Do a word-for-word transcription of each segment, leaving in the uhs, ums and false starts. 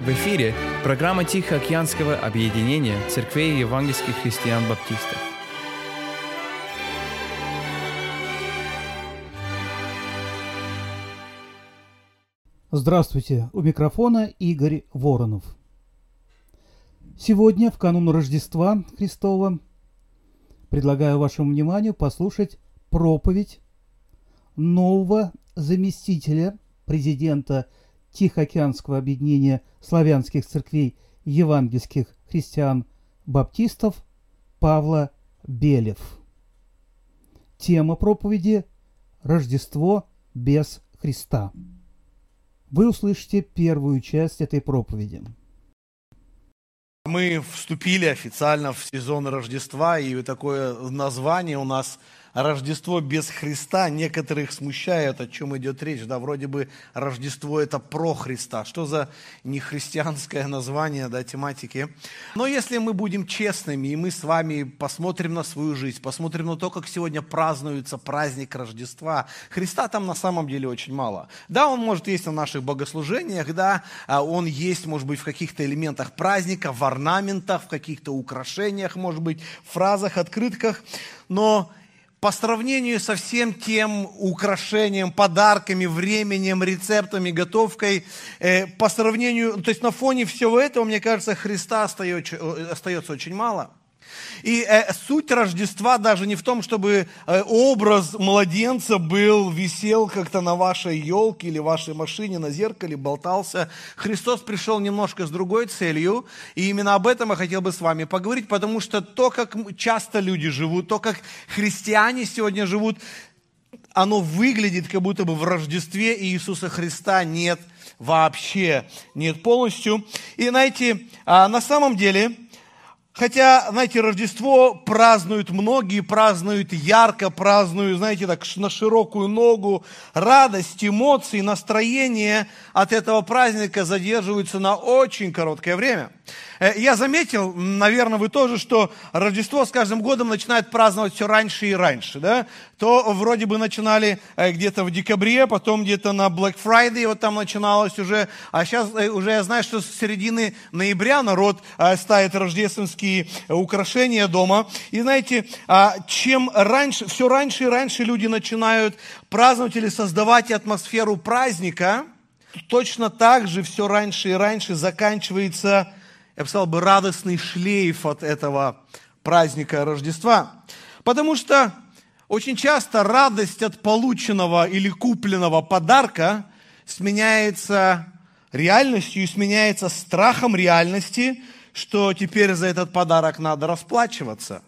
В эфире программа Тихоокеанского объединения церквей евангельских христиан-баптистов. Здравствуйте, у микрофона Игорь Воронов. Сегодня, в канун Рождества Христова, предлагаю вашему вниманию послушать проповедь нового заместителя президента Тихоокеанского объединения славянских церквей евангельских христиан-баптистов Павла Белев. Тема проповеди «Рождество без Христа». Вы услышите первую часть этой проповеди. Мы вступили официально в сезон Рождества, и такое название у нас «Рождество без Христа». Некоторых смущает, о чем идет речь. Да, вроде бы Рождество – это про Христа. Что за нехристианское название, да, тематики? Но если мы будем честными, и мы с вами посмотрим на свою жизнь, посмотрим на то, как сегодня празднуется праздник Рождества, Христа там на самом деле очень мало. Да, Он может есть на наших богослужениях, да, Он есть, может быть, в каких-то элементах праздника, в орнаментах, в каких-то украшениях, может быть, в фразах, открытках, но по сравнению со всем тем украшением, подарками, временем, рецептами, готовкой, э, по сравнению, то есть на фоне всего этого, мне кажется, Христа остается, остается очень мало. И э, суть Рождества даже не в том, чтобы э, образ младенца был, висел как-то на вашей елке или вашей машине, на зеркале, болтался. Христос пришел немножко с другой целью, и именно об этом я хотел бы с вами поговорить, потому что то, как часто люди живут, то, как христиане сегодня живут, оно выглядит, как будто бы в Рождестве Иисуса Христа нет вообще, нет полностью. И знаете, на самом деле... Хотя, знаете, Рождество празднуют многие, празднуют ярко, празднуют, знаете, так на широкую ногу. Радость, эмоции, настроение от этого праздника задерживаются на очень короткое время. Я заметил, наверное, вы тоже, что Рождество с каждым годом начинают праздновать все раньше и раньше, да? То вроде бы начинали где-то в декабре, потом где-то на Black Friday, вот там начиналось уже, а сейчас уже я знаю, что с середины ноября народ ставит рождественские украшения дома. И знаете, чем раньше, все раньше и раньше люди начинают праздновать или создавать атмосферу праздника, точно так же все раньше и раньше заканчивается, я бы сказал бы, радостный шлейф от этого праздника Рождества. Потому что очень часто радость от полученного или купленного подарка сменяется реальностью и сменяется страхом реальности, что теперь за этот подарок надо расплачиваться,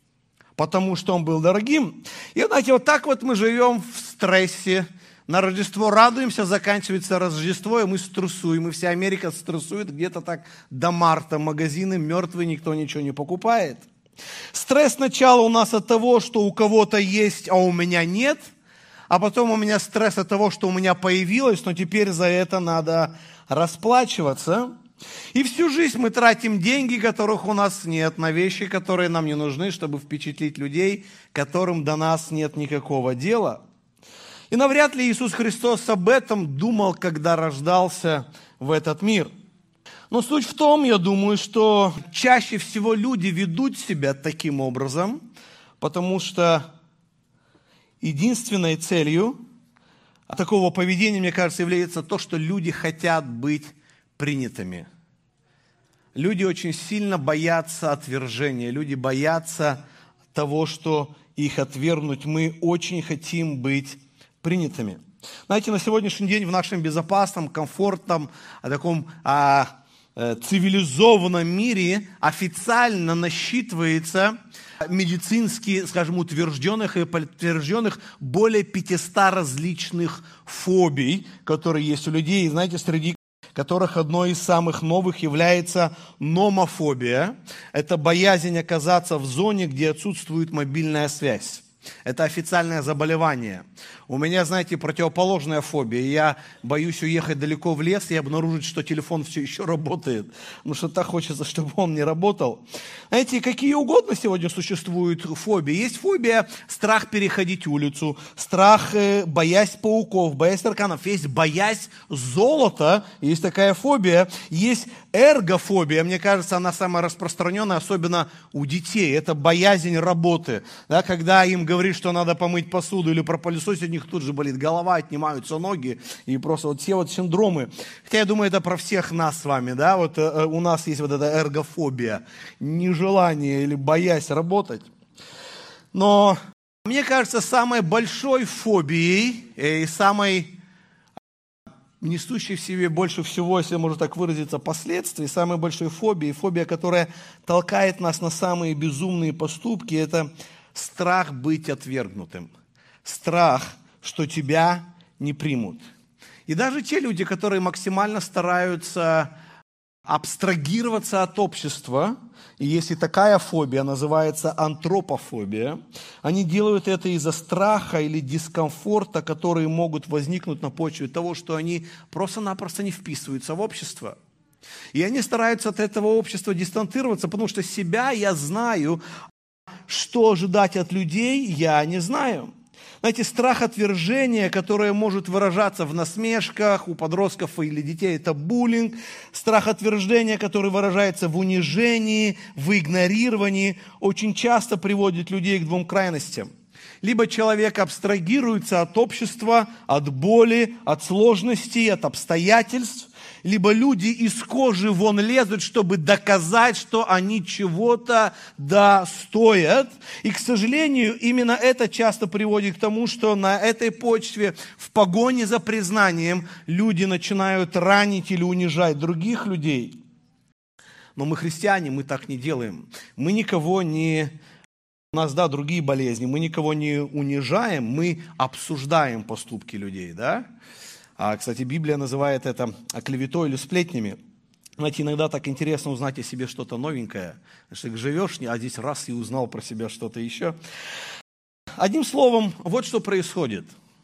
потому что он был дорогим. И, знаете, вот так вот мы живем в стрессе. На Рождество радуемся, заканчивается Рождество, и мы стрессуем. И вся Америка стрессует где-то так до марта. Магазины мертвые, никто ничего не покупает. Стресс сначала у нас от того, что у кого-то есть, а у меня нет. А потом у меня стресс от того, что у меня появилось, но теперь за это надо расплачиваться. И всю жизнь мы тратим деньги, которых у нас нет, на вещи, которые нам не нужны, чтобы впечатлить людей, которым до нас нет никакого дела. И навряд ли Иисус Христос об этом думал, когда рождался в этот мир. Но суть в том, я думаю, что чаще всего люди ведут себя таким образом, потому что единственной целью такого поведения, мне кажется, является то, что люди хотят быть принятыми. Люди очень сильно боятся отвержения, люди боятся того, что их отвергнут. Мы очень хотим быть принятыми. Знаете, на сегодняшний день в нашем безопасном, комфортном, таком а, цивилизованном мире официально насчитывается медицински, скажем, утвержденных и подтвержденных более пятисот различных фобий, которые есть у людей. И знаете, среди которых одной из самых новых является номофобия. Это боязнь оказаться в зоне, где отсутствует мобильная связь. Это официальное заболевание. У меня, знаете, противоположная фобия. Я боюсь уехать далеко в лес и обнаружить, что телефон все еще работает. Ну что так хочется, чтобы он не работал. Знаете, какие угодно сегодня существуют фобии. Есть фобия страх переходить улицу, страх э, боясь пауков, боясь тараканов. Есть боясь золота, есть такая фобия. Есть эргофобия, мне кажется, она самая распространенная, особенно у детей. Это боязнь работы. Да, когда им говорит, что надо помыть посуду или пропылесосить, у них тут же болит голова, отнимаются ноги, и просто вот все вот синдромы. Хотя я думаю, это про всех нас с вами, да, вот э, у нас есть вот эта эргофобия, нежелание или боясь работать. Но мне кажется, самой большой фобией и самой несущей в себе больше всего, если можно так выразиться, последствий, самой большой фобией, фобия, которая толкает нас на самые безумные поступки, это страх быть отвергнутым. Страх, что тебя не примут. И даже те люди, которые максимально стараются абстрагироваться от общества, и если такая фобия называется антропофобия, они делают это из-за страха или дискомфорта, которые могут возникнуть на почве того, что они просто-напросто не вписываются в общество. И они стараются от этого общества дистанцироваться, потому что себя я знаю, что ожидать от людей, я не знаю. Знаете, страх отвержения, которое может выражаться в насмешках у подростков или детей, это буллинг. Страх отвержения, который выражается в унижении, в игнорировании, очень часто приводит людей к двум крайностям. Либо человек абстрагируется от общества, от боли, от сложностей, от обстоятельств, либо люди из кожи вон лезут, чтобы доказать, что они чего-то достоят. И, к сожалению, именно это часто приводит к тому, что на этой почве, в погоне за признанием, люди начинают ранить или унижать других людей. Но мы христиане, мы так не делаем. Мы никого не... У нас, да, другие болезни. Мы никого не унижаем, мы обсуждаем поступки людей, да? А, кстати, Библия называет это клеветой или сплетнями. Знаете, иногда так интересно узнать о себе что-то новенькое. Что живешь, а здесь раз и узнал про себя что-то еще. Одним словом, вот что происходит.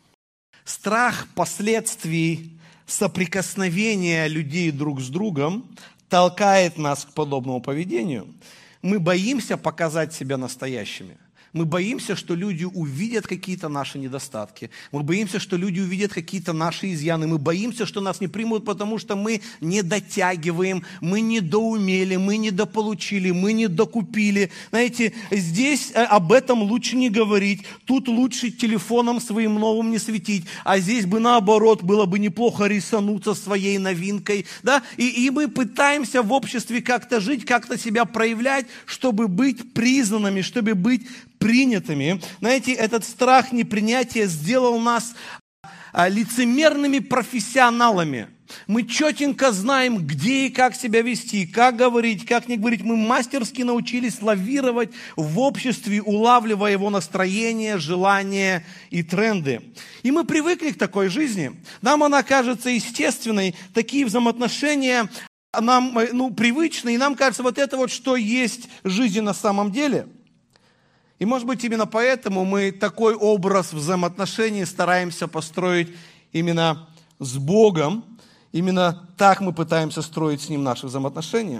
Страх последствий соприкосновения людей друг с другом толкает нас к подобному поведению. Мы боимся показать себя настоящими. Мы боимся, что люди увидят какие-то наши недостатки. Мы боимся, что люди увидят какие-то наши изъяны. Мы боимся, что нас не примут, потому что мы не дотягиваем, мы не доумели, мы не дополучили, мы не докупили. Знаете, здесь об этом лучше не говорить. Тут лучше телефоном своим новым не светить. А здесь бы наоборот, было бы неплохо рисануться своей новинкой. Да? И, и мы пытаемся в обществе как-то жить, как-то себя проявлять, чтобы быть признанными, чтобы быть принятыми. Знаете, этот страх непринятия сделал нас лицемерными профессионалами. Мы четенько знаем, где и как себя вести, как говорить, как не говорить. Мы мастерски научились лавировать в обществе, улавливая его настроение, желания и тренды. И мы привыкли к такой жизни. Нам она кажется естественной. Такие взаимоотношения нам ну, привычны. И нам кажется, вот это вот, что есть жизнь на самом деле. И, может быть, именно поэтому мы такой образ взаимоотношений стараемся построить именно с Богом. Именно так мы пытаемся строить с Ним наши взаимоотношения.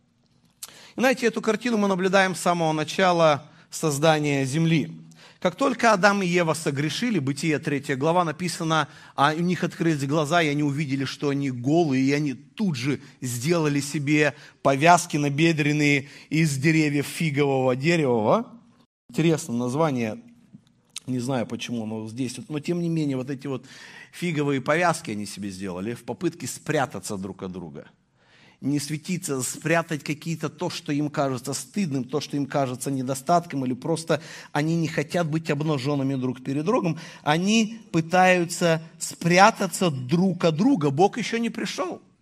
И, знаете, эту картину мы наблюдаем с самого начала создания земли. Как только Адам и Ева согрешили, Бытие третья глава, написано, а у них открылись глаза, и они увидели, что они голые, и они тут же сделали себе повязки набедренные из деревьев фигового дерева. Интересно название, не знаю почему, но здесь, но тем не менее, вот эти вот фиговые повязки они себе сделали в попытке спрятаться друг от друга. Не светиться, спрятать какие-то то, что им кажется стыдным, то, что им кажется недостатком, или просто они не хотят быть обнаженными друг перед другом. Они пытаются спрятаться друг от друга. Бог еще не пришел.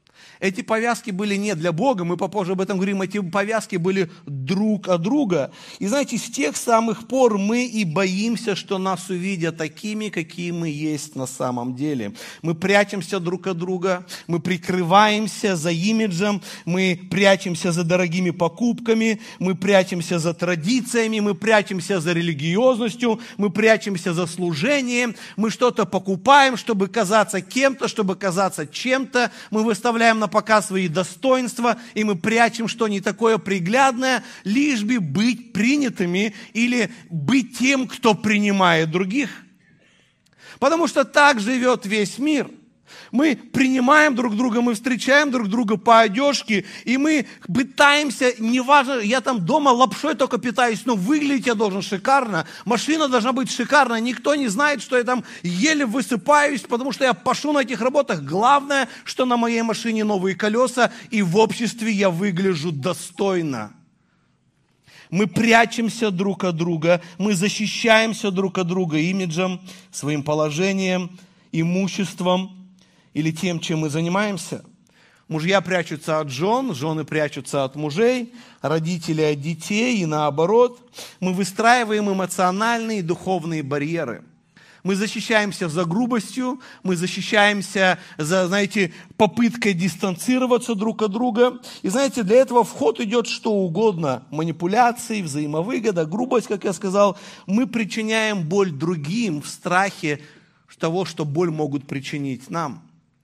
Эти повязки были не для Бога, мы попозже об этом говорим, эти повязки были друг от друга. И знаете, с тех самых пор мы и боимся, что нас увидят такими, какие мы есть на самом деле. Мы прячемся друг от друга, мы прикрываемся за имиджем, мы прячемся за дорогими покупками, мы прячемся за традициями, мы прячемся за религиозностью, мы прячемся за служением, мы что-то покупаем, чтобы казаться кем-то, чтобы казаться чем-то, мы выставляем на показ свои достоинства, и мы прячем что не такое приглядное, лишь бы быть принятыми или быть тем, кто принимает других. Потому что так живет весь мир. Мы принимаем друг друга, мы встречаем друг друга по одежке, и мы пытаемся, неважно, я там дома лапшой только питаюсь, но выглядеть я должен шикарно, машина должна быть шикарная, никто не знает, что я там еле высыпаюсь, потому что я пашу на этих работах. Главное, что на моей машине новые колеса, и в обществе я выгляжу достойно. Мы прячемся друг от друга, мы защищаемся друг от друга имиджем, своим положением, имуществом, или тем, чем мы занимаемся. Мужья прячутся от жен, жены прячутся от мужей, родители от детей и наоборот. Мы выстраиваем эмоциональные и духовные барьеры. Мы защищаемся за грубостью, мы защищаемся за, знаете, попыткой дистанцироваться друг от друга. И знаете, для этого в ход идет что угодно. Манипуляции, взаимовыгода, грубость, как я сказал. Мы причиняем боль другим в страхе того, что боль могут причинить нам.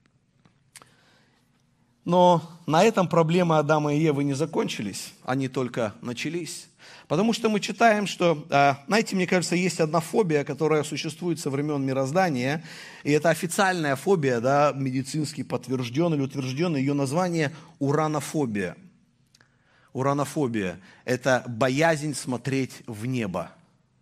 Но на этом проблемы Адама и Евы не закончились, они только начались. Потому что мы читаем, что, знаете, мне кажется, есть одна фобия, которая существует со времен мироздания, и это официальная фобия, да, медицински подтвержденная или утвержденная, ее название уранофобия. Уранофобия – это боязнь смотреть в небо.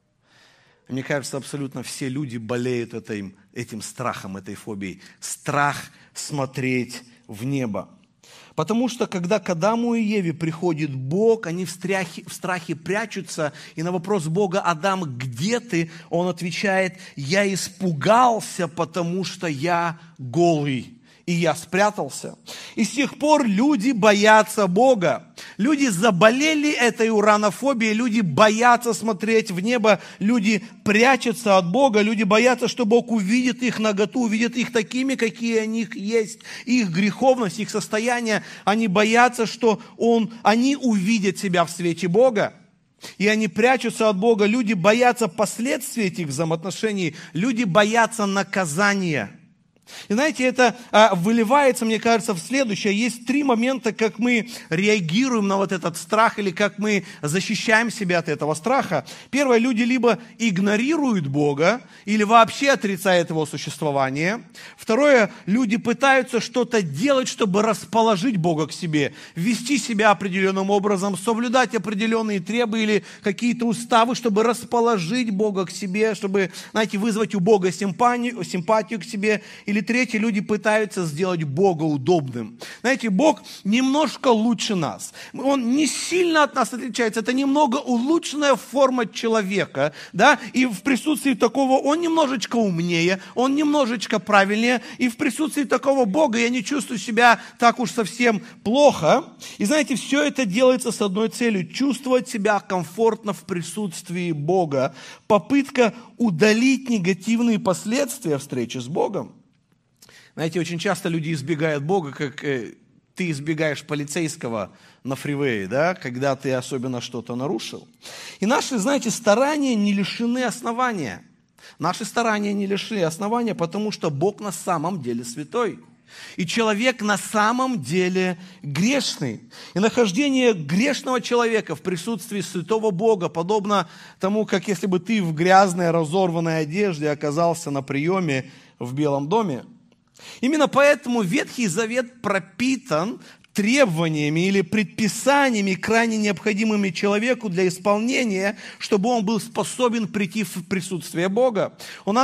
Мне кажется, абсолютно все люди болеют этим, этим страхом, этой фобией. Страх смотреть в небо. Потому что, когда к Адаму и Еве приходит Бог, они в страхе, в страхе прячутся, и на вопрос Бога: «Адам, где ты?» Он отвечает: «Я испугался, потому что я голый». И я спрятался. И с тех пор люди боятся Бога. Люди заболели этой уранофобией, люди боятся смотреть в небо, люди прячутся от Бога, люди боятся, что Бог увидит их наготу, увидит их такими, какие они есть, их греховность, их состояние. Они боятся, что он, они увидят себя в свете Бога. И они прячутся от Бога. Люди боятся последствий этих взаимоотношений, люди боятся наказания. И знаете, это а, выливается, мне кажется, в следующее. Есть три момента, как мы реагируем на вот этот страх или как мы защищаем себя от этого страха. Первое, люди либо игнорируют Бога или вообще отрицают Его существование. Второе, люди пытаются что-то делать, чтобы расположить Бога к себе, вести себя определенным образом, соблюдать определенные требования или какие-то уставы, чтобы расположить Бога к себе, чтобы, знаете, вызвать у Бога симпатию, симпатию к себе. Или третье, люди пытаются сделать Бога удобным. Знаете, Бог немножко лучше нас. Он не сильно от нас отличается. Это немного улучшенная форма человека. Да? И в присутствии такого он немножечко умнее, он немножечко правильнее. И в присутствии такого Бога я не чувствую себя так уж совсем плохо. И знаете, все это делается с одной целью. Чувствовать себя комфортно в присутствии Бога. Попытка удалить негативные последствия встречи с Богом. Знаете, очень часто люди избегают Бога, как э, ты избегаешь полицейского на фривее, да, когда ты особенно что-то нарушил. И наши, знаете, старания не лишены основания. Наши старания не лишены основания, потому что Бог на самом деле святой. И человек на самом деле грешный. И нахождение грешного человека в присутствии святого Бога подобно тому, как если бы ты в грязной, разорванной одежде оказался на приеме в Белом доме. Именно поэтому Ветхий Завет пропитан требованиями или предписаниями, крайне необходимыми человеку для исполнения, чтобы он был способен прийти в присутствие Бога. У нас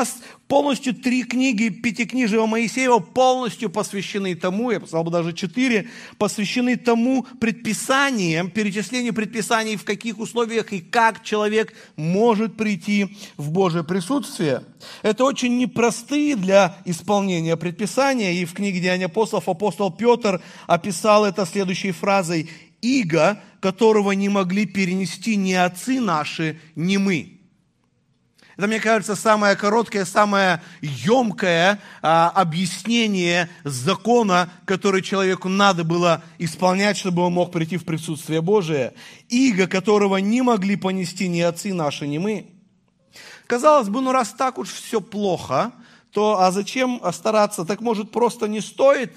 Полностью три книги Пятикнижия Моисеева полностью посвящены тому, я бы сказал бы даже четыре, посвящены тому предписаниям, перечислению предписаний, в каких условиях и как человек может прийти в Божие присутствие. Это очень непростые для исполнения предписания, и в книге «Деяния апостолов» апостол Петр описал это следующей фразой: «Иго, которого не могли перенести ни отцы наши, ни мы». Это, мне кажется, самое короткое, самое емкое а, объяснение закона, который человеку надо было исполнять, чтобы он мог прийти в присутствие Божие. Иго, которого не могли понести ни отцы наши, ни мы. Казалось бы, ну раз так уж все плохо, то а зачем стараться? Так может просто не стоит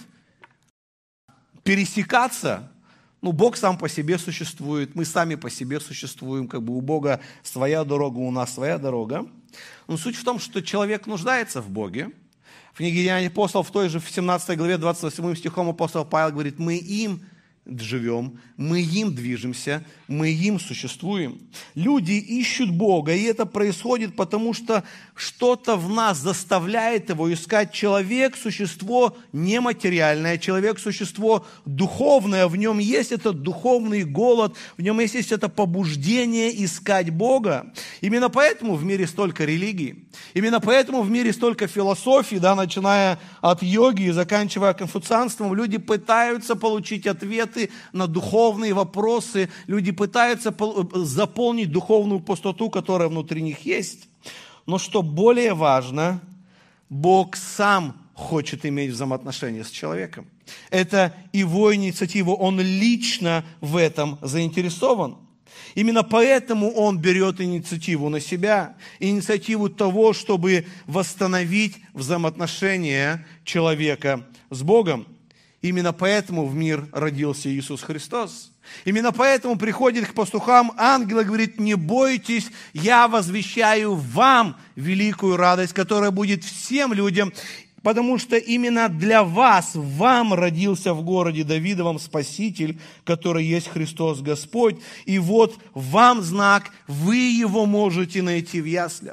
пересекаться? Ну, Бог сам по себе существует, мы сами по себе существуем, как бы у Бога своя дорога, у нас своя дорога. Но суть в том, что человек нуждается в Боге. В книге «Деяния апостолов» в той же в семнадцатой главе двадцать восьмым стихом апостол Павел говорит: мы им живем, мы им движемся, мы им существуем. Люди ищут Бога, и это происходит потому, что что-то в нас заставляет его искать. Человек – существо нематериальное, человек – существо духовное, в нем есть этот духовный голод, в нем есть это побуждение искать Бога. Именно поэтому в мире столько религий, именно поэтому в мире столько философий, да, начиная от йоги и заканчивая конфуцианством. Люди пытаются получить ответы на духовные вопросы, люди пытаются заполнить духовную пустоту, которая внутри них есть. Но что более важно, Бог сам хочет иметь взаимоотношения с человеком. Это его инициатива, он лично в этом заинтересован. Именно поэтому он берет инициативу на себя, инициативу того, чтобы восстановить взаимоотношения человека с Богом. Именно поэтому в мир родился Иисус Христос. Именно поэтому приходит к пастухам ангел и говорит: не бойтесь, я возвещаю вам великую радость, которая будет всем людям, потому что именно для вас, вам родился в городе Давидовом Спаситель, который есть Христос Господь. И вот вам знак, вы его можете найти в яслях.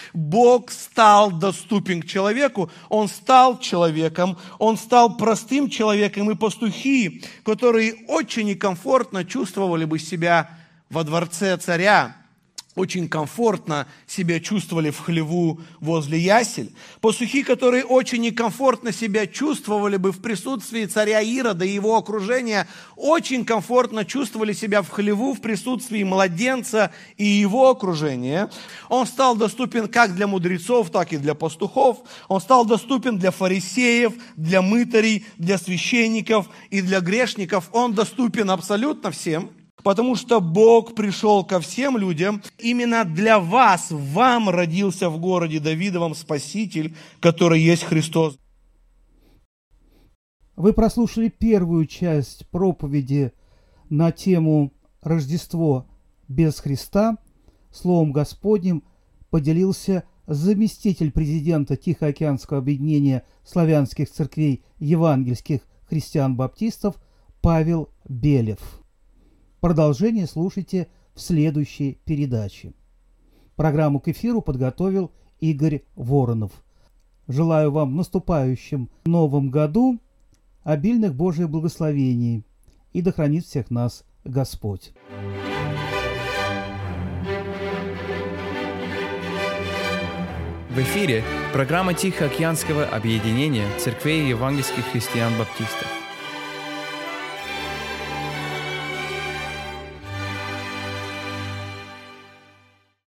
Бог стал доступен к человеку, Он стал человеком, Он стал простым человеком, и пастухи, которые очень некомфортно чувствовали бы себя во дворце царя, очень комфортно себя чувствовали в хлеву возле ясель. Пастухи, которые очень некомфортно себя чувствовали бы в присутствии царя Ирода и его окружения, очень комфортно чувствовали себя в хлеву в присутствии младенца и его окружения. Он стал доступен как для мудрецов, так и для пастухов. Он стал доступен для фарисеев, для мытарей, для священников и для грешников. Он доступен абсолютно всем. Потому что Бог пришел ко всем людям. Именно для вас, вам родился в городе Давидовом Спаситель, который есть Христос. Вы прослушали первую часть проповеди на тему «Рождество без Христа». Словом Господним поделился заместитель президента Тихоокеанского объединения славянских церквей евангельских христиан-баптистов Павел Белев. Продолжение слушайте в следующей передаче. Программу к эфиру подготовил Игорь Воронов. Желаю вам в наступающем новом году обильных Божьих благословений, и да хранит всех нас Господь. В эфире программа Тихоокеанского объединения церквей евангельских христиан-баптистов.